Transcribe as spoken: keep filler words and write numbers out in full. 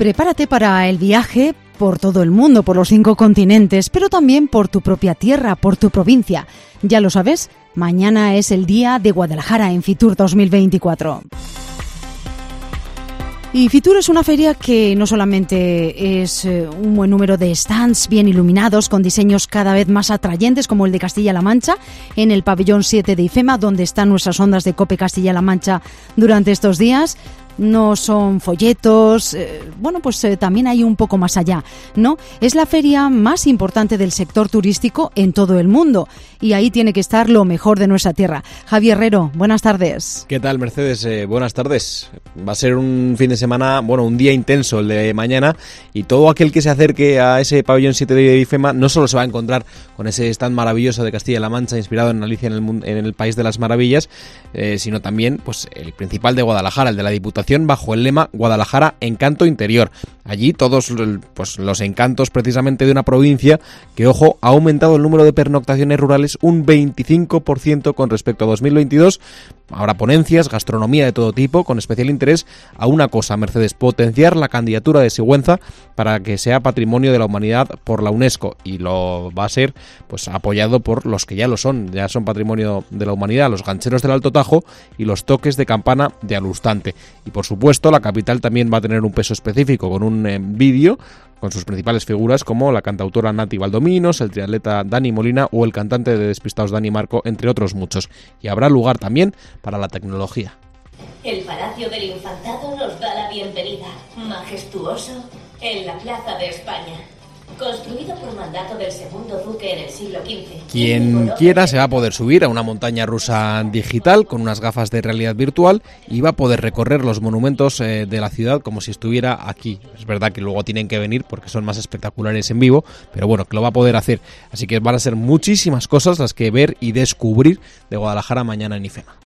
Prepárate para el viaje por todo el mundo, por los cinco continentes, pero también por tu propia tierra, por tu provincia. Ya lo sabes, mañana es el día de Guadalajara en Fitur dos mil veinticuatro. Y Fitur es una feria que no solamente es un buen número de stands bien iluminados con diseños cada vez más atrayentes como el de Castilla-La Mancha en el pabellón siete de IFEMA, donde están nuestras ondas de COPE Castilla-La Mancha durante estos días. No son folletos, eh, bueno, pues eh, también hay un poco más allá, ¿no? Es la feria más importante del sector turístico en todo el mundo y ahí tiene que estar lo mejor de nuestra tierra. Javier Herrero, buenas tardes. ¿Qué tal, Mercedes? Eh, buenas tardes. Va a ser un fin de semana, bueno, un día intenso el de mañana, y todo aquel que se acerque a ese pabellón siete de IFEMA no solo se va a encontrar con ese stand maravilloso de Castilla-La Mancha inspirado en Alicia en el, en el País de las Maravillas, eh, sino también pues el principal de Guadalajara, el de la Diputación, bajo el lema Guadalajara Encanto Interior. Allí todos pues, los encantos precisamente de una provincia que, ojo, ha aumentado el número de pernoctaciones rurales un veinticinco por ciento con respecto a dos mil veintidós. Habrá ponencias, gastronomía de todo tipo, con especial interés a una cosa, Mercedes: potenciar la candidatura de Sigüenza para que sea Patrimonio de la Humanidad por la UNESCO, y lo va a ser pues apoyado por los que ya lo son, ya son Patrimonio de la Humanidad, los gancheros del Alto Tajo y los toques de campana de Alustante. Y por supuesto la capital también va a tener un peso específico con un eh, vídeo con sus principales figuras como la cantautora Nati Valdominos, el triatleta Dani Molina o el cantante de Despistados Dani Marco, entre otros muchos. Y habrá lugar también para la tecnología. El Palacio del Infantado nos da la bienvenida, majestuoso, en la Plaza de España. Construido por mandato del segundo duque en el siglo quince. Quien quiera se va a poder subir a una montaña rusa digital con unas gafas de realidad virtual y va a poder recorrer los monumentos eh, de la ciudad como si estuviera aquí. Es verdad que luego tienen que venir porque son más espectaculares en vivo, pero bueno, que lo va a poder hacer. Así que van a ser muchísimas cosas las que ver y descubrir de Guadalajara mañana en IFEMA.